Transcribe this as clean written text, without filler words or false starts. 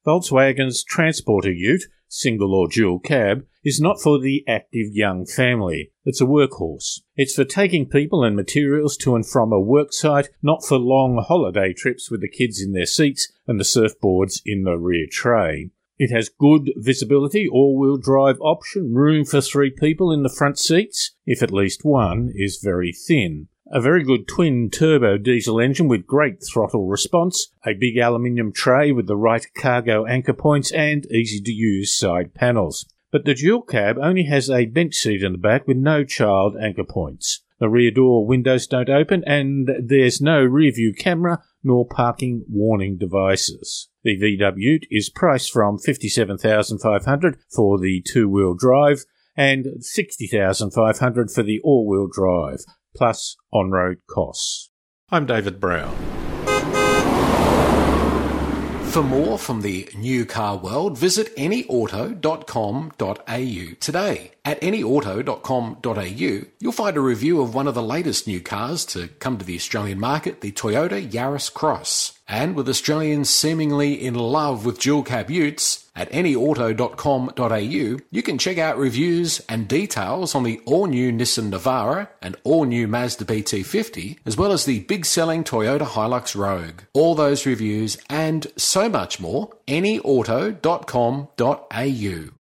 Volkswagen's Transporter Ute, single or dual cab, is not for the active young family. It's a workhorse. It's for taking people and materials to and from a work site, not for long holiday trips with the kids in their seats and the surfboards in the rear tray. It has good visibility, all-wheel drive option, room for 3 people in the front seats, if at least one is very thin. A very good twin-turbo diesel engine with great throttle response, a big aluminium tray with the right cargo anchor points and easy-to-use side panels. But the dual cab only has a bench seat in the back with no child anchor points. The rear door windows don't open and there's no rear-view camera nor parking warning devices. The VW is priced from $57,500 for the two-wheel drive and $60,500 for the all-wheel drive, plus on-road costs. I'm David Brown. For more from the new car world, visit anyauto.com.au today. At anyauto.com.au, you'll find a review of one of the latest new cars to come to the Australian market, the Toyota Yaris Cross. And with Australians seemingly in love with dual cab utes, at anyauto.com.au, you can check out reviews and details on the all-new Nissan Navara and all-new Mazda BT50, as well as the big-selling Toyota Hilux Rogue. All those reviews and so much more, anyauto.com.au.